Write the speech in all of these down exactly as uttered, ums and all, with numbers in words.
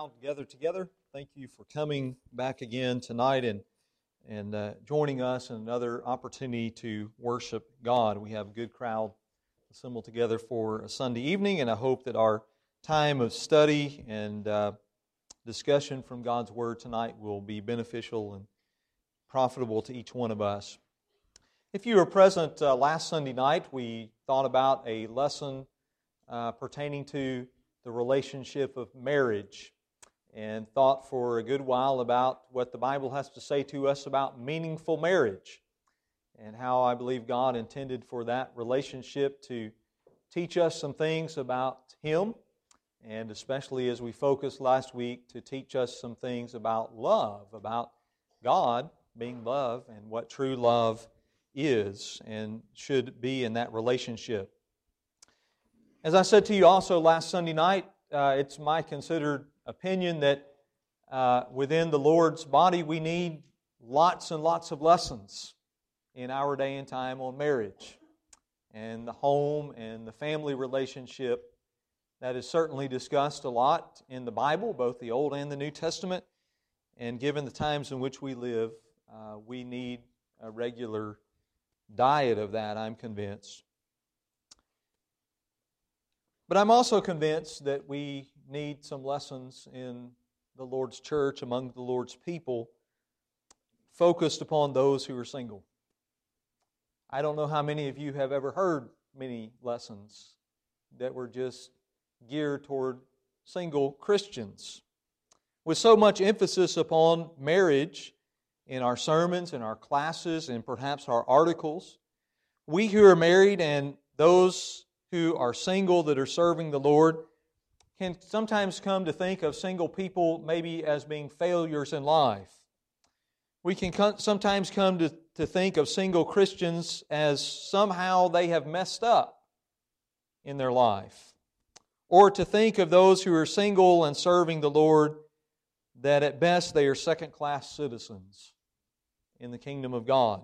crowd gathered together. Thank you for coming back again tonight and and uh, joining us in another opportunity to worship God. We have a good crowd assembled together for a Sunday evening, and I hope that our time of study and uh, discussion from God's Word tonight will be beneficial and profitable to each one of us. If you were present uh, last Sunday night, we thought about a lesson uh, pertaining to the relationship of marriage, and thought for a good while about what the Bible has to say to us about meaningful marriage, and how I believe God intended for that relationship to teach us some things about Him, and especially as we focused last week, to teach us some things about love, about God being love, and what true love is and should be in that relationship. As I said to you also last Sunday night, uh, it's my considered opinion that uh, within the Lord's body we need lots and lots of lessons in our day and time on marriage and the home and the family relationship. That is certainly discussed a lot in the Bible, both the Old and the New Testament, and given the times in which we live, uh, we need a regular diet of that, I'm convinced. But I'm also convinced that we need some lessons in the Lord's church, among the Lord's people, focused upon those who are single. I don't know how many of you have ever heard many lessons that were just geared toward single Christians. With so much emphasis upon marriage in our sermons, in our classes, and perhaps our articles, we who are married and those who are single that are serving the Lord can sometimes come to think of single people maybe as being failures in life. We can co- sometimes come to, to think of single Christians as somehow they have messed up in their life. Or to think of those who are single and serving the Lord that at best they are second-class citizens in the kingdom of God.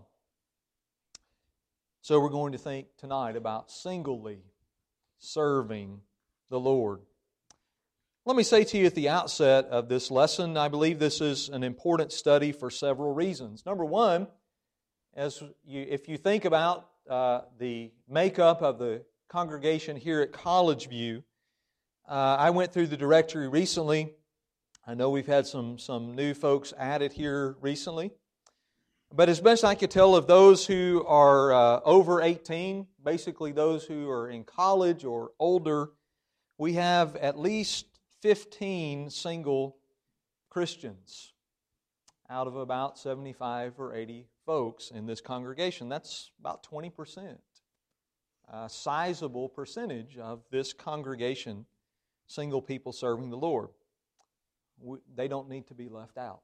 So we're going to think tonight about singly serving the Lord. Let me say to you at the outset of this lesson, I believe this is an important study for several reasons. Number one, as you, if you think about uh, the makeup of the congregation here at College View, uh, I went through the directory recently. I know we've had some, some new folks added here recently. But as best I could tell, of those who are uh, over eighteen, basically those who are in college or older, we have at least fifteen single Christians out of about seventy-five or eighty folks in this congregation. That's about twenty percent. A sizable percentage of this congregation, single people serving the Lord. We, they don't need to be left out.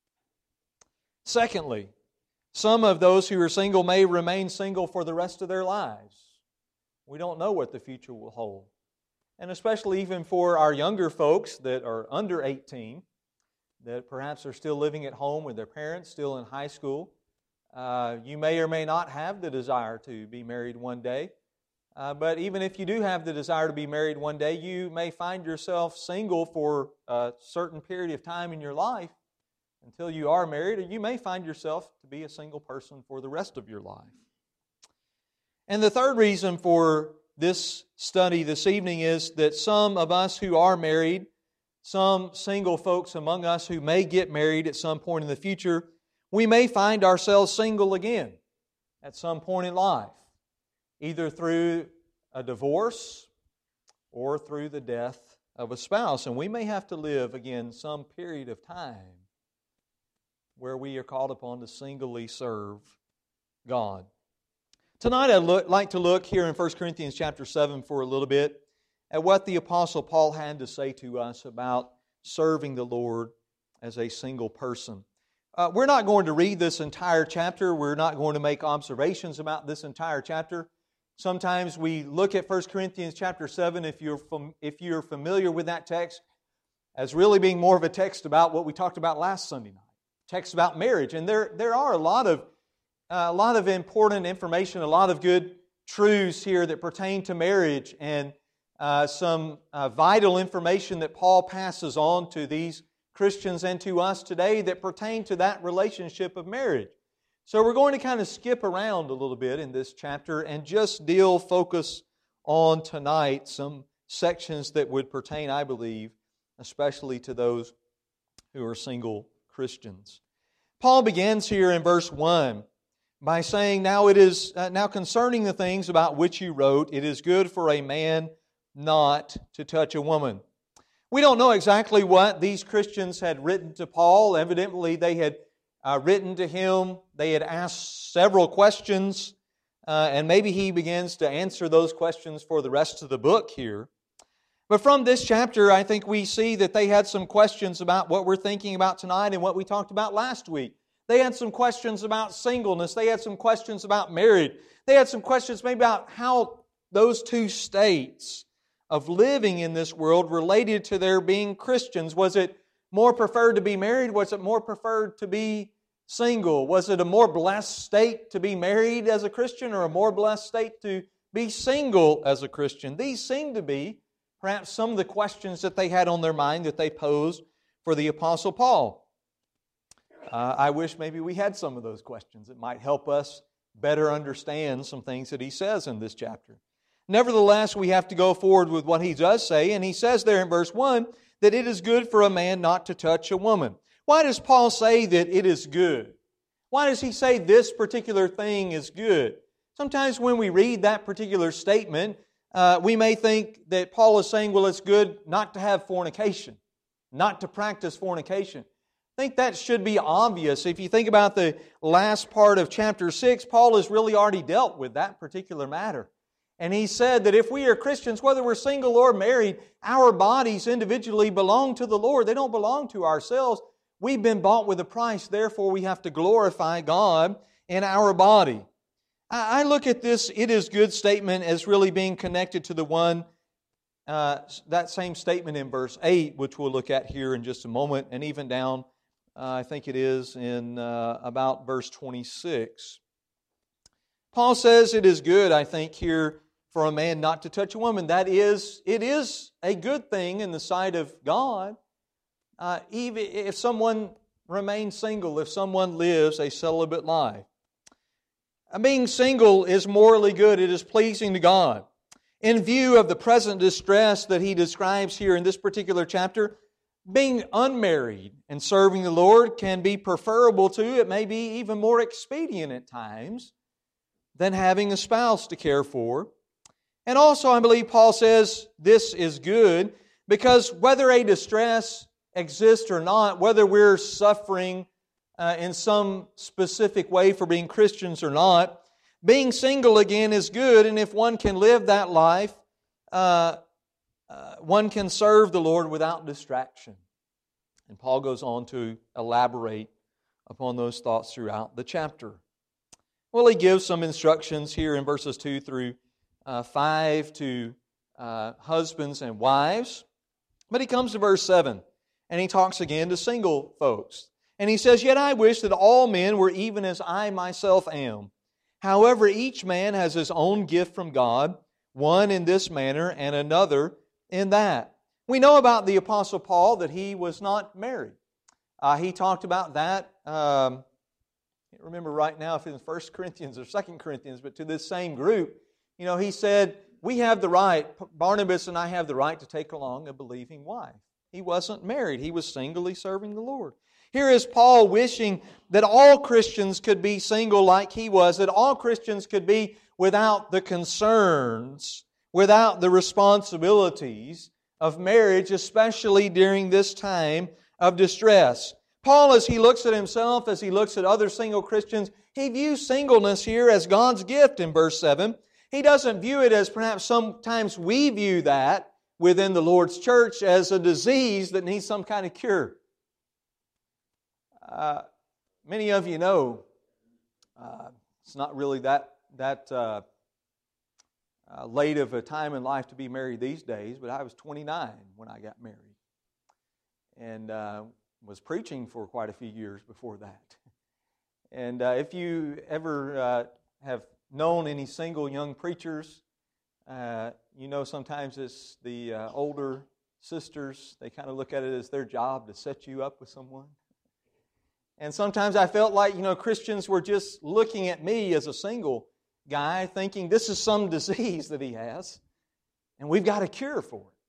Secondly, some of those who are single may remain single for the rest of their lives. We don't know what the future will hold. And especially even for our younger folks that are under eighteen, that perhaps are still living at home with their parents, still in high school, uh, you may or may not have the desire to be married one day. Uh, but even if you do have the desire to be married one day, you may find yourself single for a certain period of time in your life until you are married, or you may find yourself to be a single person for the rest of your life. And the third reason for this study this evening is that some of us who are married, some single folks among us who may get married at some point in the future, we may find ourselves single again at some point in life, either through a divorce or through the death of a spouse. And we may have to live again some period of time where we are called upon to singly serve God. Tonight I'd look, like to look here in First Corinthians chapter seven for a little bit at what the Apostle Paul had to say to us about serving the Lord as a single person. Uh, we're not going to read this entire chapter. We're not going to make observations about this entire chapter. Sometimes we look at First Corinthians chapter seven, if you're, fam- if you're familiar with that text, as really being more of a text about what we talked about last Sunday night. Text about marriage, and there there are a lot of uh, a lot of important information, a lot of good truths here that pertain to marriage, and uh, some uh, vital information that Paul passes on to these Christians and to us today that pertain to that relationship of marriage. So we're going to kind of skip around a little bit in this chapter and just deal, focus on tonight some sections that would pertain, I believe, especially to those who are single Christians. Paul begins here in verse one by saying, Now it is uh, now concerning the things about which you wrote, it is good for a man not to touch a woman. We don't know exactly what these Christians had written to Paul. Evidently, they had uh, written to him. They had asked several questions, uh, and maybe he begins to answer those questions for the rest of the book here. But from this chapter, I think we see that they had some questions about what we're thinking about tonight and what we talked about last week. They had some questions about singleness. They had some questions about marriage. They had some questions maybe about how those two states of living in this world related to their being Christians. Was it more preferred to be married? Was it more preferred to be single? Was it a more blessed state to be married as a Christian or a more blessed state to be single as a Christian? These seem to be perhaps some of the questions that they had on their mind that they posed for the Apostle Paul. Uh, I wish maybe we had some of those questions. It might help us better understand some things that he says in this chapter. Nevertheless, we have to go forward with what he does say, and he says there in verse one that it is good for a man not to touch a woman. Why does Paul say that it is good? Why does he say this particular thing is good? Sometimes when we read that particular statement, uh, we may think that Paul is saying, well, it's good not to have fornication, not to practice fornication. I think that should be obvious. If you think about the last part of chapter six, Paul has really already dealt with that particular matter. And he said that if we are Christians, whether we're single or married, our bodies individually belong to the Lord. They don't belong to ourselves. We've been bought with a price, therefore we have to glorify God in our body. I look at this "it is good" statement as really being connected to the one, uh, that same statement in verse eight, which we'll look at here in just a moment, and even down, uh, I think it is, in uh, about verse twenty-six. Paul says it is good, I think, here for a man not to touch a woman. That is, it is a good thing in the sight of God. Uh, even if someone remains single, if someone lives a celibate life. Being single is morally good. It is pleasing to God. In view of the present distress that he describes here in this particular chapter, being unmarried and serving the Lord can be preferable to, it may be even more expedient at times, than having a spouse to care for. And also, I believe Paul says this is good because whether a distress exists or not, whether we're suffering uh, in some specific way for being Christians or not, being single again is good, and if one can live that life, uh, uh, one can serve the Lord without distraction. And Paul goes on to elaborate upon those thoughts throughout the chapter. Well, he gives some instructions here in verses two through uh, five to uh, husbands and wives. But he comes to verse seven, and he talks again to single folks. And he says, Yet I wish that all men were even as I myself am. However, each man has his own gift from God, one in this manner and another in that. We know about the Apostle Paul that he was not married. Uh, he talked about that. Um, I can't remember right now if it's First Corinthians or Second Corinthians, but to this same group, you know, he said, we have the right, Barnabas and I have the right to take along a believing wife. He wasn't married. He was singly serving the Lord. Here is Paul wishing that all Christians could be single like he was, that all Christians could be without the concerns, without the responsibilities of marriage, especially during this time of distress. Paul, as he looks at himself, as he looks at other single Christians, he views singleness here as God's gift in verse seven. He doesn't view it as perhaps sometimes we view that within the Lord's church as a disease that needs some kind of cure. Uh, many of you know uh, it's not really that that uh, uh, late of a time in life to be married these days, but I was twenty-nine when I got married, and uh, was preaching for quite a few years before that. And uh, if you ever uh, have known any single young preachers, Uh, you know, sometimes it's the uh, older sisters, they kind of look at it as their job to set you up with someone. And sometimes I felt like, you know, Christians were just looking at me as a single guy, thinking this is some disease that he has, and we've got a cure for it.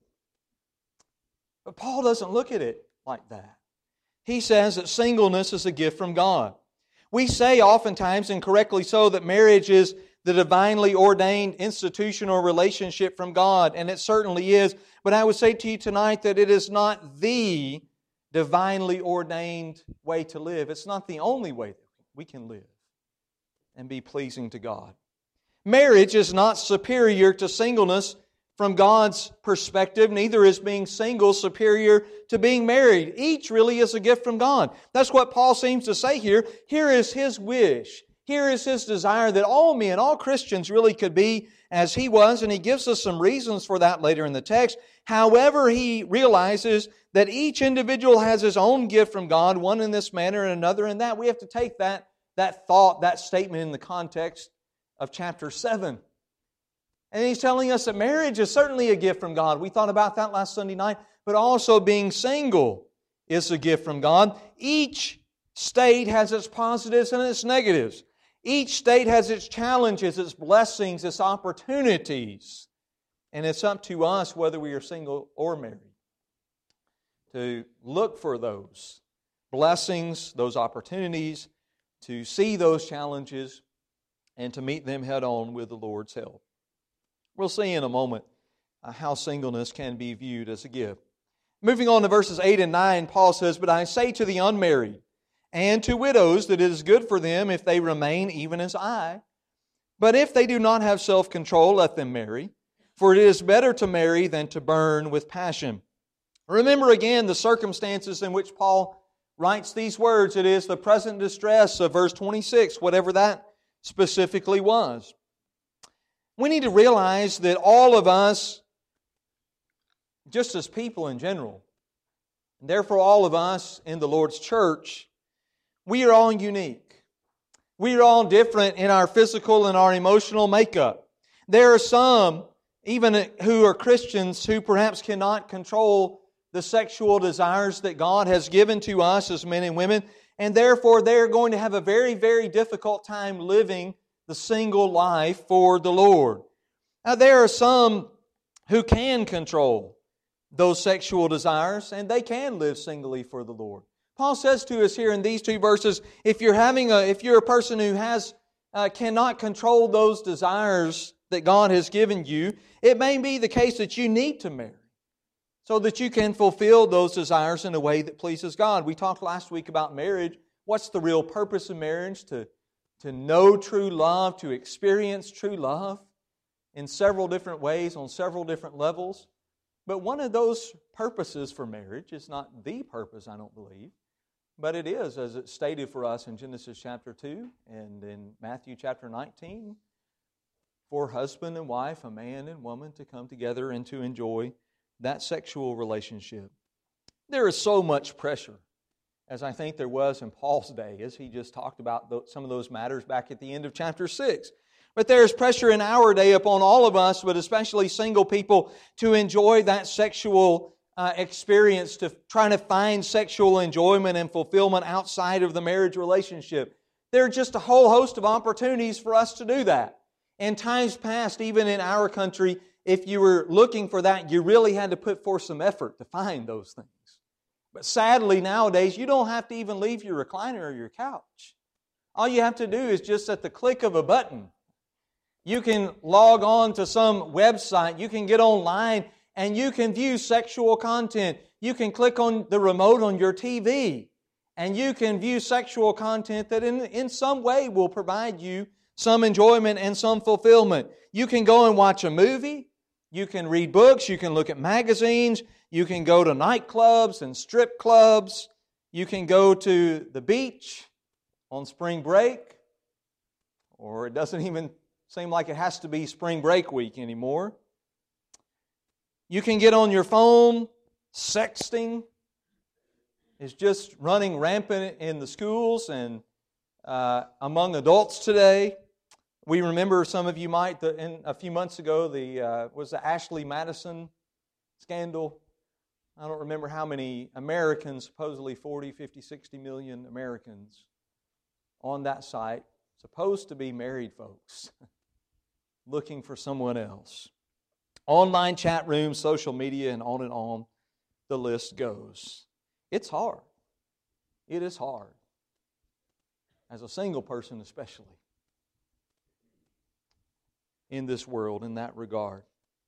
But Paul doesn't look at it like that. He says that singleness is a gift from God. We say oftentimes, and correctly so, that marriage is the divinely ordained institutional relationship from God, and it certainly is. But I would say to you tonight that it is not the divinely ordained way to live. It's not the only way that we can live and be pleasing to God. Marriage is not superior to singleness from God's perspective. Neither is being single superior to being married. Each really is a gift from God. That's what Paul seems to say here. Here is his wish. Here is his desire that all men, all Christians really could be as he was, and he gives us some reasons for that later in the text. However, he realizes that each individual has his own gift from God, one in this manner and another in that. We have to take that, that thought, that statement in the context of chapter seven. And he's telling us that marriage is certainly a gift from God. We thought about that last Sunday night, but also being single is a gift from God. Each state has its positives and its negatives. Each state has its challenges, its blessings, its opportunities. And it's up to us, whether we are single or married, to look for those blessings, those opportunities, to see those challenges, and to meet them head on with the Lord's help. We'll see in a moment uh, how singleness can be viewed as a gift. Moving on to verses eight and nine, Paul says, "But I say to the unmarried and to widows that it is good for them if they remain even as I. But if they do not have self-control, let them marry. For it is better to marry than to burn with passion." Remember again the circumstances in which Paul writes these words. It is the present distress of verse twenty-six, whatever that specifically was. We need to realize that all of us, just as people in general, and therefore all of us in the Lord's church, we are all unique. We are all different in our physical and our emotional makeup. There are some, even who are Christians, who perhaps cannot control the sexual desires that God has given to us as men and women, and therefore they're going to have a very, very difficult time living the single life for the Lord. Now, there are some who can control those sexual desires, and they can live singly for the Lord. Paul says to us here in these two verses, if you're having a, if you're a person who has uh, cannot control those desires that God has given you, it may be the case that you need to marry so that you can fulfill those desires in a way that pleases God. We talked last week about marriage. What's the real purpose of marriage? To To know true love, to experience true love in several different ways, on several different levels. But one of those purposes for marriage is not the purpose, I don't believe, but it is, as it's stated for us in Genesis chapter two and in Matthew chapter nineteen, for husband and wife, a man and woman, to come together and to enjoy that sexual relationship. There is so much pressure, as I think there was in Paul's day, as he just talked about some of those matters back at the end of chapter six. But there is pressure in our day upon all of us, but especially single people, to enjoy that sexual uh, experience, to trying to find sexual enjoyment and fulfillment outside of the marriage relationship. There are just a whole host of opportunities for us to do that. In times past, even in our country, if you were looking for that, you really had to put forth some effort to find those things. But sadly, nowadays, you don't have to even leave your recliner or your couch. All you have to do is just at the click of a button, you can log on to some website, you can get online, and you can view sexual content. You can click on the remote on your T V, and you can view sexual content that in, in some way will provide you some enjoyment and some fulfillment. You can go and watch a movie, you can read books, you can look at magazines, you can go to nightclubs and strip clubs. You can go to the beach on spring break. Or it doesn't even seem like it has to be spring break week anymore. You can get on your phone. Sexting is just running rampant in the schools and uh, among adults today. We remember, some of you might, the, in, a few months ago, the uh, was the Ashley Madison scandal. I don't remember how many Americans, supposedly forty, fifty, sixty million Americans on that site, supposed to be married folks, looking for someone else. Online chat rooms, social media, and on and on the list goes. It's hard. It is hard. As a single person especially. In this world, in that regard.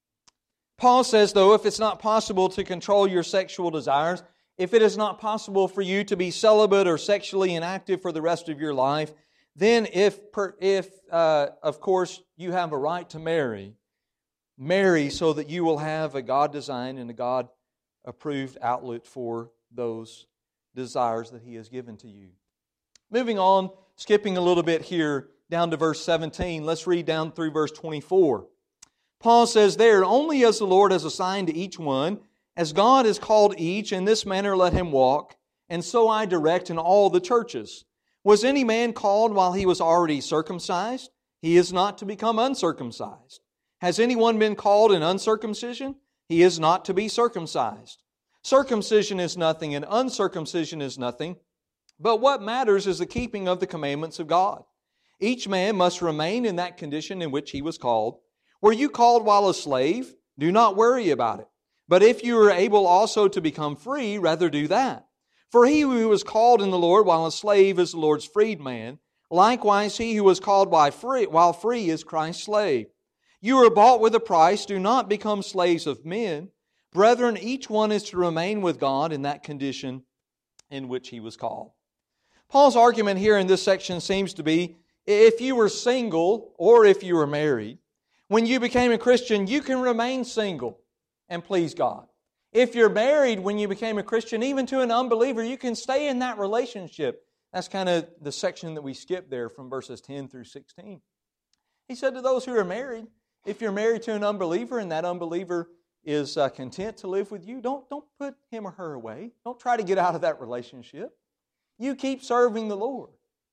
Paul says, though, if it's not possible to control your sexual desires, if it is not possible for you to be celibate or sexually inactive for the rest of your life, then if, if uh, of course, you have a right to marry, marry so that you will have a God-designed and a God-approved outlet for those desires that He has given to you. Moving on, skipping a little bit here, down to verse seventeen. Let's read down through verse twenty-four. Paul says there, only as the Lord has assigned to each one, as God has called each, in this manner let him walk, and so I direct in all the churches. Was any man called while he was already circumcised? He is not to become uncircumcised. Has anyone been called in uncircumcision? He is not to be circumcised. Circumcision is nothing, and uncircumcision is nothing, but what matters is the keeping of the commandments of God. Each man must remain in that condition in which he was called. Were you called while a slave? Do not worry about it. But if you are able also to become free, rather do that. For he who was called in the Lord while a slave is the Lord's freedman. Likewise, he who was called while free, while free is Christ's slave. You are bought with a price. Do not become slaves of men. Brethren, each one is to remain with God in that condition in which he was called. Paul's argument here in this section seems to be, if you were single or if you were married, when you became a Christian, you can remain single and please God. If you're married when you became a Christian, even to an unbeliever, you can stay in that relationship. That's kind of the section that we skipped there from verses ten through sixteen. He said to those who are married, if you're married to an unbeliever and that unbeliever is uh, content to live with you, don't, don't put him or her away. Don't try to get out of that relationship. You keep serving the Lord,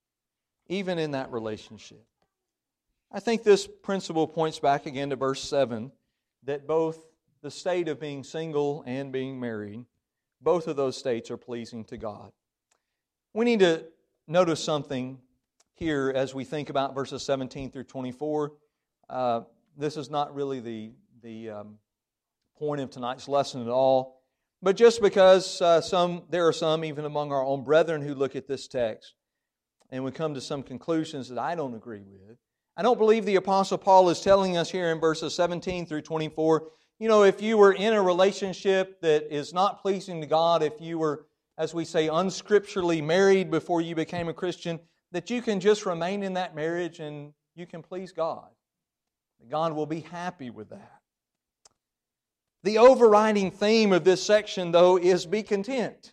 even in that relationship. I think this principle points back again to verse seven, that both the state of being single and being married, both of those states are pleasing to God. We need to notice something here as we think about verses seventeen through twenty-four. Uh, this is not really the, the um, point of tonight's lesson at all, but just because uh, some there are some, even among our own brethren, who look at this text and we come to some conclusions that I don't agree with. I don't believe the Apostle Paul is telling us here in verses seventeen through twenty-four, you know, if you were in a relationship that is not pleasing to God, if you were, as we say, unscripturally married before you became a Christian, that you can just remain in that marriage and you can please God. God will be happy with that. The overriding theme of this section, though, is be content.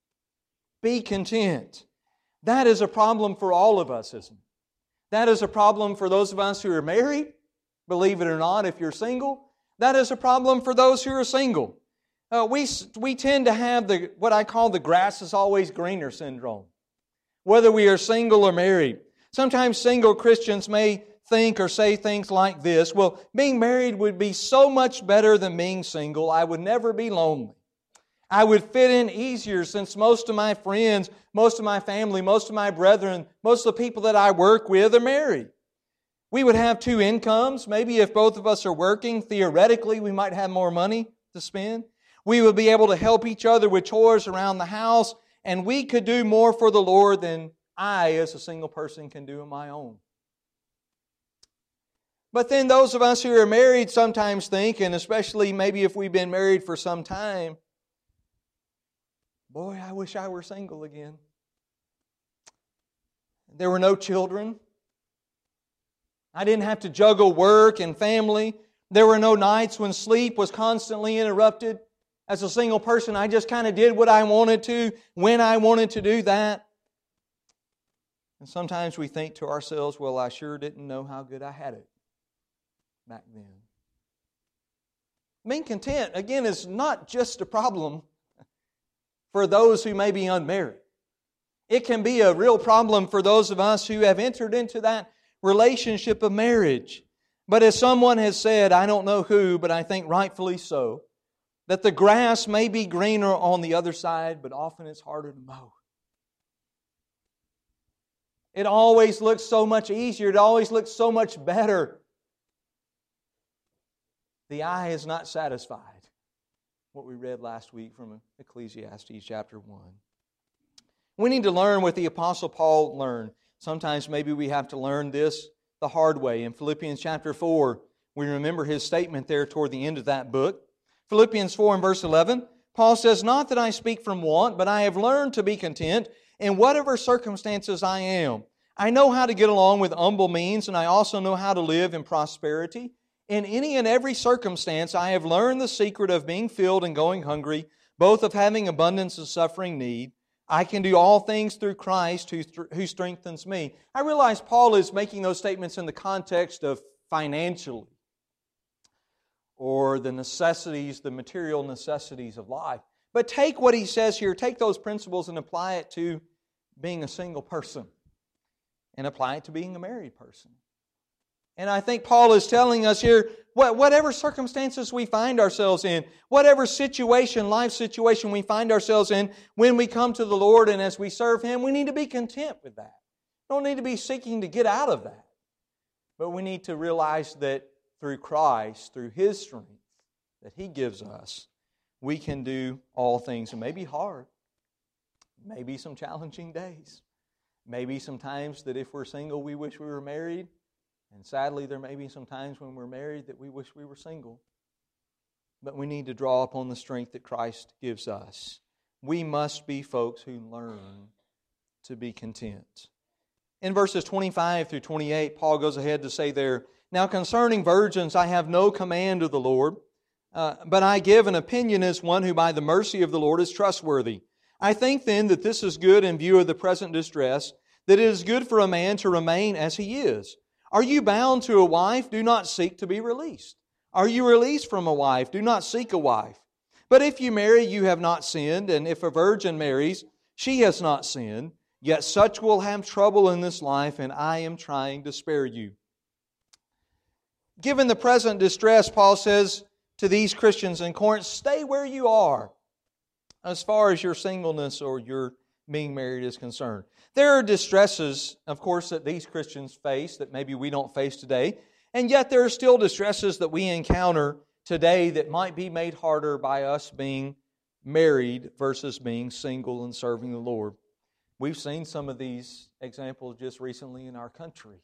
Be content. That is a problem for all of us, isn't it? That is a problem for those of us who are married. Believe it or not, if you're single, that is a problem for those who are single. Uh, we, we tend to have the what I call the grass is always greener syndrome, whether we are single or married. Sometimes single Christians may think or say things like this, well, being married would be so much better than being single. I would never be lonely. I would fit in easier since most of my friends, most of my family, most of my brethren, most of the people that I work with are married. We would have two incomes. Maybe if both of us are working, theoretically we might have more money to spend. We would be able to help each other with chores around the house, and we could do more for the Lord than I, as a single person, can do on my own. But then those of us who are married sometimes think, and especially maybe if we've been married for some time, boy, I wish I were single again. There were no children. I didn't have to juggle work and family. There were no nights when sleep was constantly interrupted. As a single person, I just kind of did what I wanted to, when I wanted to do that. And sometimes we think to ourselves, well, I sure didn't know how good I had it back then. Being content, again, is not just a problem for those who may be unmarried. It can be a real problem for those of us who have entered into that relationship of marriage. But as someone has said, I don't know who, but I think rightfully so, that the grass may be greener on the other side, but often it's harder to mow. It always looks so much easier. It always looks so much better. The eye is not satisfied. What we read last week from Ecclesiastes chapter one. We need to learn what the Apostle Paul learned. Sometimes maybe we have to learn this the hard way. In Philippians chapter four, we remember his statement there toward the end of that book. Philippians four and verse eleven, Paul says, "Not that I speak from want, but I have learned to be content in whatever circumstances I am. I know how to get along with humble means, and I also know how to live in prosperity. In any and every circumstance, I have learned the secret of being filled and going hungry, both of having abundance and suffering need. I can do all things through Christ who, who strengthens me." I realize Paul is making those statements in the context of financially, or the necessities, the material necessities of life. But take what he says here, take those principles and apply it to being a single person, and apply it to being a married person. And I think Paul is telling us here, whatever circumstances we find ourselves in, whatever situation, life situation we find ourselves in, when we come to the Lord and as we serve Him, we need to be content with that. We don't need to be seeking to get out of that. But we need to realize that through Christ, through His strength that He gives us, we can do all things. It may be hard. Maybe some challenging days. Maybe some times that if we're single, we wish we were married. And sadly, there may be some times when we're married that we wish we were single. But we need to draw upon the strength that Christ gives us. We must be folks who learn to be content. In verses twenty-five through twenty-eight, Paul goes ahead to say there, "Now concerning virgins, I have no command of the Lord, uh, but I give an opinion as one who by the mercy of the Lord is trustworthy. I think then that this is good in view of the present distress, that it is good for a man to remain as he is. Are you bound to a wife? Do not seek to be released. Are you released from a wife? Do not seek a wife. But if you marry, you have not sinned, and if a virgin marries, she has not sinned. Yet such will have trouble in this life, and I am trying to spare you." Given the present distress, Paul says to these Christians in Corinth, stay where you are as far as your singleness or your being married is concerned. There are distresses, of course, that these Christians face that maybe we don't face today. And yet there are still distresses that we encounter today that might be made harder by us being married versus being single and serving the Lord. We've seen some of these examples just recently in our country.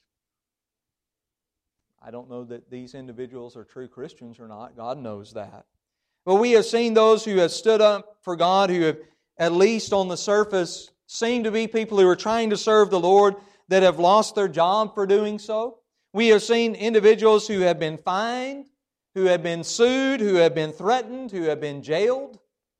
I don't know that these individuals are true Christians or not. God knows that. But we have seen those who have stood up for God, who have, at least on the surface, seem to be people who are trying to serve the Lord that have lost their job for doing so. We have seen individuals who have been fined, who have been sued, who have been threatened, who have been jailed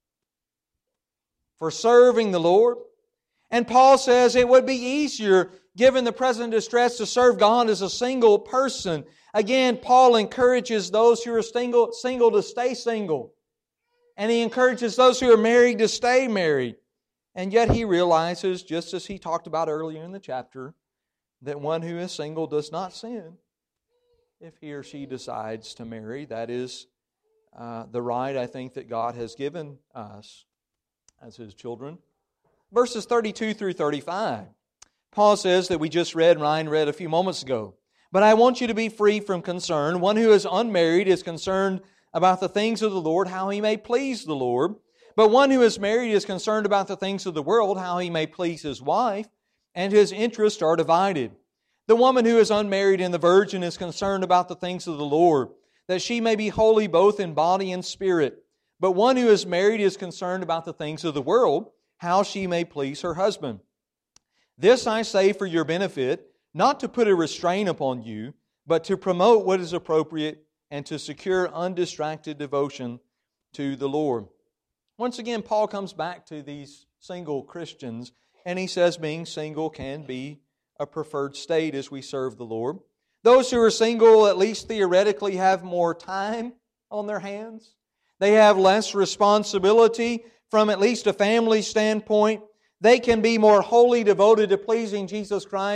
for serving the Lord. And Paul says it would be easier, given the present distress, to serve God as a single person. Again, Paul encourages those who are single, single to stay single. And he encourages those who are married to stay married. And yet he realizes, just as he talked about earlier in the chapter, that one who is single does not sin if he or she decides to marry. That is uh, the right, I think, that God has given us as His children. Verses thirty-two through thirty-five. Paul says that we just read, Ryan read a few moments ago. "But I want you to be free from concern. One who is unmarried is concerned about the things of the Lord, how he may please the Lord. But one who is married is concerned about the things of the world, how he may please his wife, and his interests are divided. The woman who is unmarried and the virgin is concerned about the things of the Lord, that she may be holy both in body and spirit. But one who is married is concerned about the things of the world, how she may please her husband. This I say for your benefit, not to put a restraint upon you, but to promote what is appropriate and to secure undistracted devotion to the Lord." Once again, Paul comes back to these single Christians, and he says being single can be a preferred state as we serve the Lord. Those who are single, at least theoretically, have more time on their hands. They have less responsibility from at least a family standpoint. They can be more wholly devoted to pleasing Jesus Christ,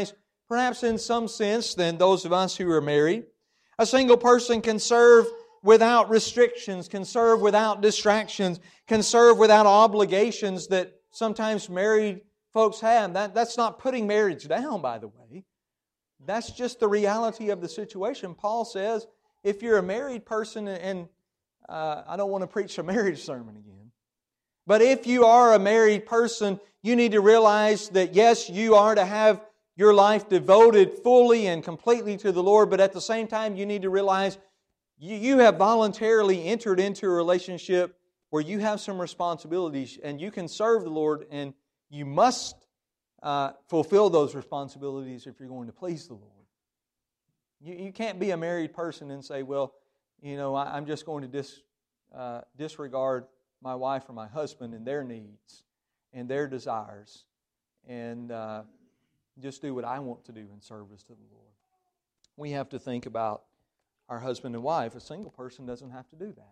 perhaps in some sense, than those of us who are married. A single person can serve without restrictions, can serve without distractions, can serve without obligations that sometimes married folks have. That, that's not putting marriage down, by the way. That's just the reality of the situation. Paul says, if you're a married person, and uh, I don't want to preach a marriage sermon again, but if you are a married person, you need to realize that yes, you are to have your life devoted fully and completely to the Lord, but at the same time, you need to realize you, you have voluntarily entered into a relationship where you have some responsibilities, and you can serve the Lord, and you must uh, fulfill those responsibilities if you're going to please the Lord. You, you can't be a married person and say, well, you know, I, I'm just going to dis, uh, disregard my wife or my husband and their needs and their desires, and uh, just do what I want to do in service to the Lord. We have to think about our husband and wife. A single person doesn't have to do that.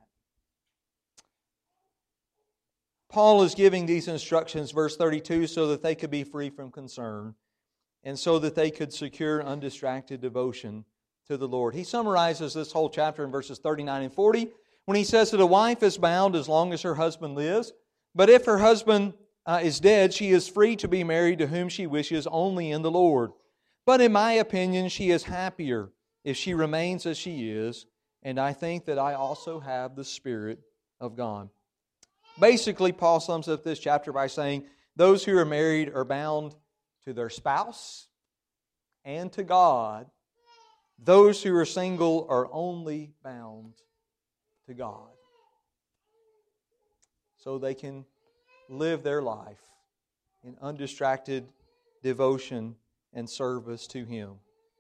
Paul is giving these instructions, verse thirty-two, so that they could be free from concern and so that they could secure undistracted devotion to the Lord. He summarizes this whole chapter in verses thirty-nine and forty when he says that a wife is bound as long as her husband lives, but if her husband uh, is dead, she is free to be married to whom she wishes only in the Lord. But in my opinion, she is happier if she remains as she is, and I think that I also have the Spirit of God. Basically, Paul sums up this chapter by saying those who are married are bound to their spouse and to God. Those who are single are only bound to God, so they can live their life in undistracted devotion and service to Him.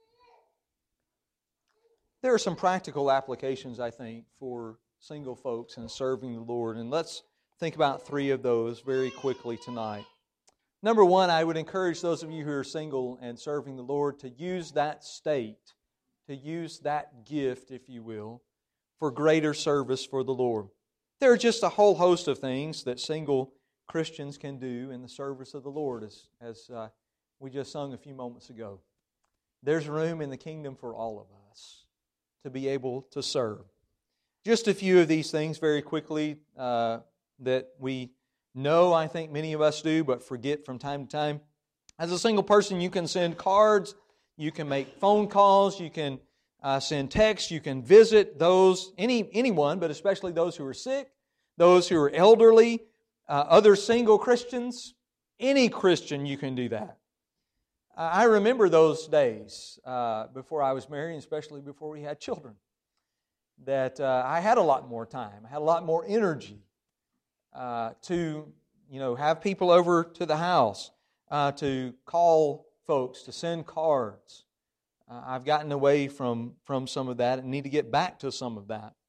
There are some practical applications, I think, for single folks in serving the Lord, and let's think about three of those very quickly tonight. Number one, I would encourage those of you who are single and serving the Lord to use that state, to use that gift, if you will, for greater service for the Lord. There are just a whole host of things that single Christians can do in the service of the Lord, as, as uh, we just sung a few moments ago. There's room in the kingdom for all of us to be able to serve. Just a few of these things very quickly uh, that we know, I think many of us do, but forget from time to time. As a single person, you can send cards, you can make phone calls, you can uh, send texts, you can visit those, any anyone, but especially those who are sick, those who are elderly, uh, other single Christians. Any Christian, you can do that. Uh, I remember those days uh, before I was married, especially before we had children, that uh, I had a lot more time, I had a lot more energy uh, to, you know, have people over to the house, uh, to call folks, to send cards. Uh, I've gotten away from, from some of that and need to get back to some of that.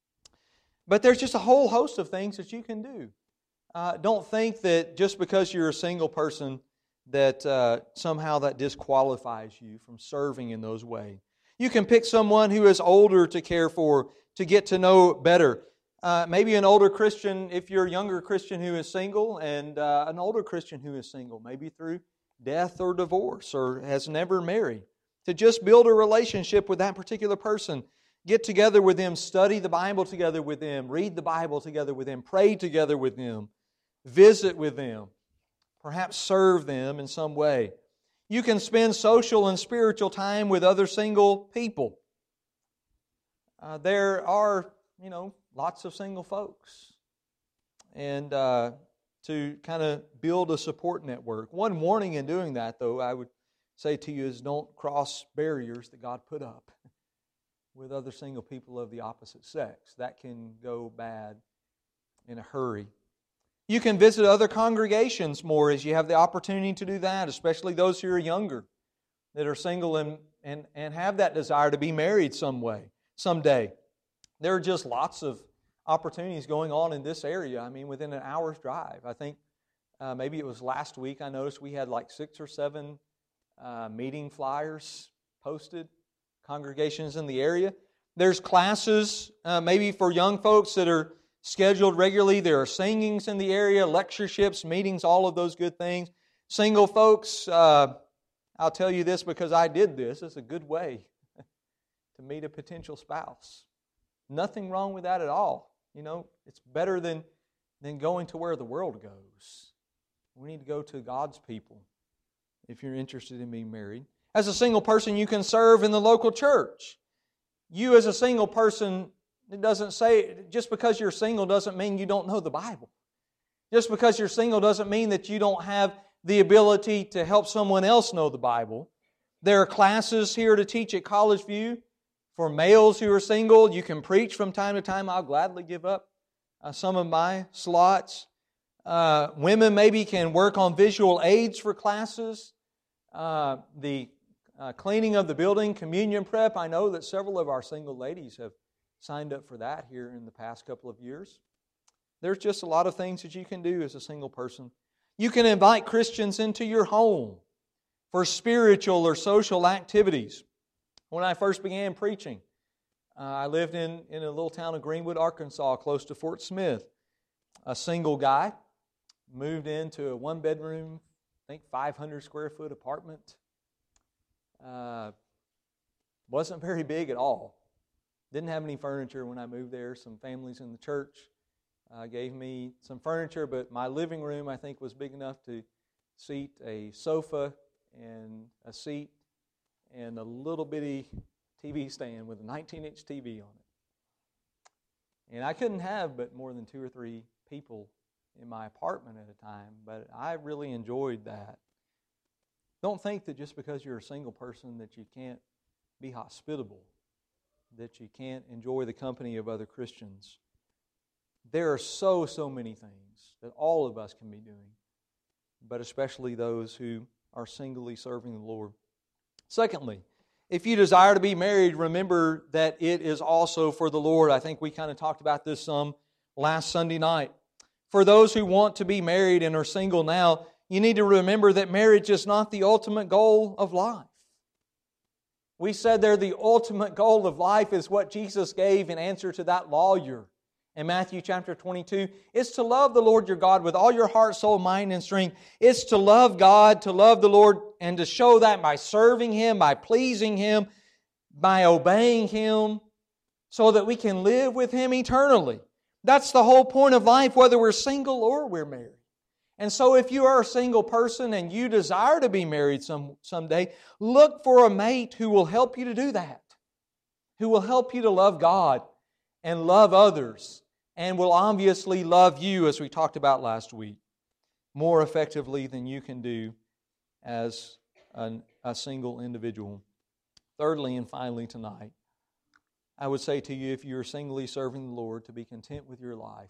But there's just a whole host of things that you can do. Uh, don't think that just because you're a single person that uh, somehow that disqualifies you from serving in those ways. You can pick someone who is older to care for, to get to know better. Uh, maybe an older Christian, if you're a younger Christian who is single, and uh, an older Christian who is single, maybe through death or divorce or has never married, to just build a relationship with that particular person. Get together with them, study the Bible together with them, read the Bible together with them, pray together with them, visit with them, perhaps serve them in some way. You can spend social and spiritual time with other single people. Uh, there are, you know, lots of single folks. And uh, to kind of build a support network. One warning in doing that, though, I would say to you is don't cross barriers that God put up with other single people of the opposite sex. That can go bad in a hurry. You can visit other congregations more as you have the opportunity to do that, especially those who are younger, that are single and, and, and have that desire to be married some way, someday. There are just lots of opportunities going on in this area. I mean, within an hour's drive. I think uh, maybe it was last week I noticed we had like six or seven uh, meeting flyers posted, congregations in the area. There's classes uh, maybe for young folks that are scheduled regularly. There are singings in the area, lectureships, meetings, all of those good things. Single folks, uh, I'll tell you this because I did this. It's a good way to meet a potential spouse. Nothing wrong with that at all. You know, it's better than, than going to where the world goes. We need to go to God's people if you're interested in being married. As a single person, you can serve in the local church. You as a single person, it doesn't say, just because you're single doesn't mean you don't know the Bible. Just because you're single doesn't mean that you don't have the ability to help someone else know the Bible. There are classes here to teach at College View for males who are single. You can preach from time to time. I'll gladly give up uh, some of my slots. Uh, women maybe can work on visual aids for classes. Uh, the uh, cleaning of the building, communion prep. I know that several of our single ladies have signed up for that here in the past couple of years. There's just a lot of things that you can do as a single person. You can invite Christians into your home for spiritual or social activities. When I first began preaching, uh, I lived in, in a little town of Greenwood, Arkansas, close to Fort Smith. A single guy, moved into a one-bedroom, I think five hundred square foot apartment. Uh, wasn't very big at all. Didn't have any furniture when I moved there. Some families in the church uh, gave me some furniture, but my living room, I think, was big enough to seat a sofa and a seat and a little bitty T V stand with a nineteen inch T V on it. And I couldn't have but more than two or three people in my apartment at a time, but I really enjoyed that. Don't think that just because you're a single person that you can't be hospitable, that you can't enjoy the company of other Christians. There are so, so many things that all of us can be doing, but especially those who are singly serving the Lord. Secondly, if you desire to be married, remember that it is also for the Lord. I think we kind of talked about this some last Sunday night. For those who want to be married and are single now, you need to remember that marriage is not the ultimate goal of life. We said there the ultimate goal of life is what Jesus gave in answer to that lawyer in Matthew chapter twenty-two. It's to love the Lord your God with all your heart, soul, mind, and strength. It's to love God, to love the Lord, and to show that by serving Him, by pleasing Him, by obeying Him, so that we can live with Him eternally. That's the whole point of life, whether we're single or we're married. And so if you are a single person and you desire to be married some someday, look for a mate who will help you to do that, who will help you to love God and love others, and will obviously love you, as we talked about last week, more effectively than you can do as an, a single individual. Thirdly and finally tonight, I would say to you, if you're singly serving the Lord, to be content with your life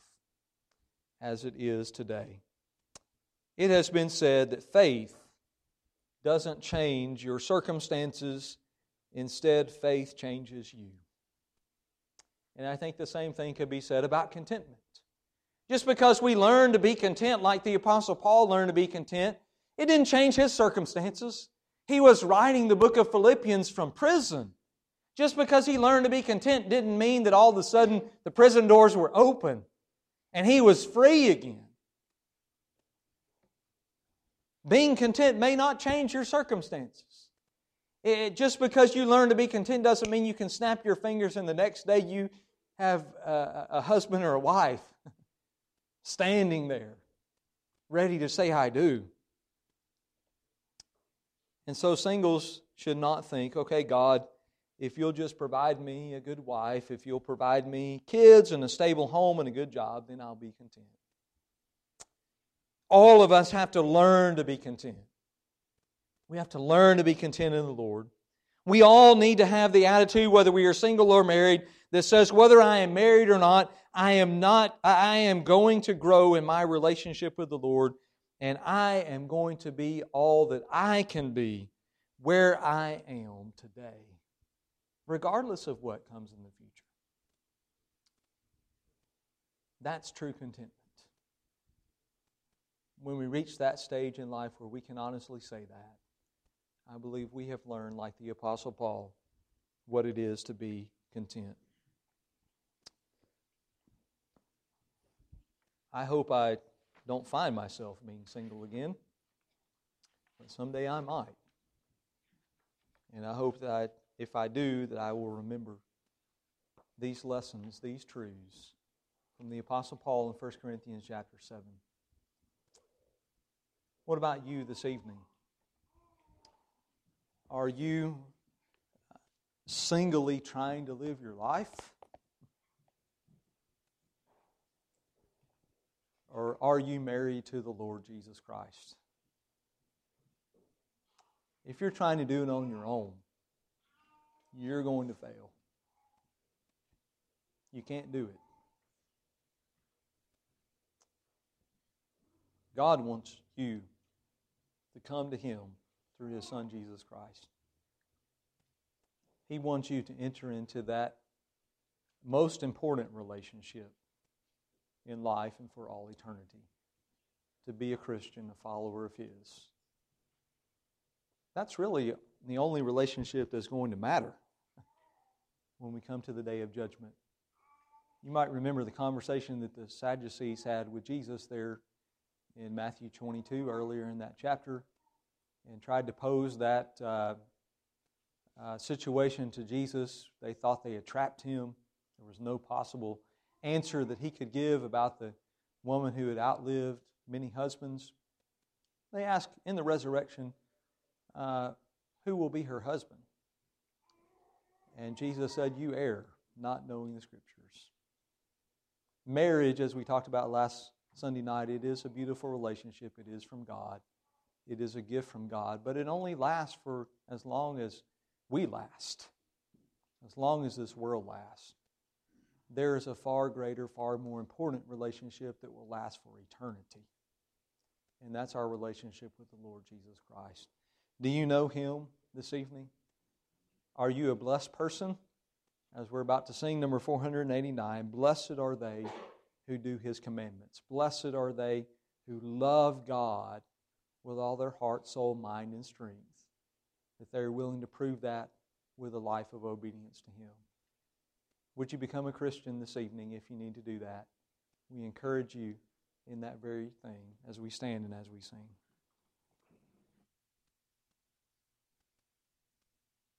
as it is today. It has been said that faith doesn't change your circumstances. Instead, faith changes you. And I think the same thing could be said about contentment. Just because we learn to be content like the Apostle Paul learned to be content, it didn't change his circumstances. He was writing the book of Philippians from prison. Just because he learned to be content didn't mean that all of a sudden the prison doors were open and he was free again. Being content may not change your circumstances. It, just because you learn to be content doesn't mean you can snap your fingers and the next day you have a, a husband or a wife standing there ready to say I do. And so singles should not think, okay, God, if you'll just provide me a good wife, if you'll provide me kids and a stable home and a good job, then I'll be content. All of us have to learn to be content. We have to learn to be content in the Lord. We all need to have the attitude, whether we are single or married, that says whether I am married or not, I am not, I am going to grow in my relationship with the Lord, and I am going to be all that I can be where I am today, regardless of what comes in the future. That's true contentment. When we reach that stage in life where we can honestly say that, I believe we have learned, like the Apostle Paul, what it is to be content. I hope I don't find myself being single again, but someday I might. And I hope that I, if I do, that I will remember these lessons, these truths from the Apostle Paul in First Corinthians chapter seven. What about you this evening? Are you singly trying to live your life? Or are you married to the Lord Jesus Christ? If you're trying to do it on your own, you're going to fail. You can't do it. God wants you to come to Him through His Son, Jesus Christ. He wants you to enter into that most important relationship in life and for all eternity, to be a Christian, a follower of His. That's really the only relationship that's going to matter when we come to the day of judgment. You might remember the conversation that the Sadducees had with Jesus there in Matthew twenty-two, earlier in that chapter, and tried to pose that uh, uh, situation to Jesus. They thought they had trapped Him. There was no possible answer that He could give about the woman who had outlived many husbands. They asked in the resurrection, uh, who will be her husband? And Jesus said, you err, not knowing the Scriptures. Marriage, as we talked about last Sunday night, it is a beautiful relationship. It is from God. It is a gift from God. But it only lasts for as long as we last, as long as this world lasts. There is a far greater, far more important relationship that will last for eternity. And that's our relationship with the Lord Jesus Christ. Do you know Him this evening? Are you a blessed person? As we're about to sing number four hundred eighty-nine, blessed are they who do His commandments. Blessed are they who love God with all their heart, soul, mind, and strength. That they're willing to prove that with a life of obedience to Him. Would you become a Christian this evening if you need to do that? We encourage you in that very thing as we stand and as we sing.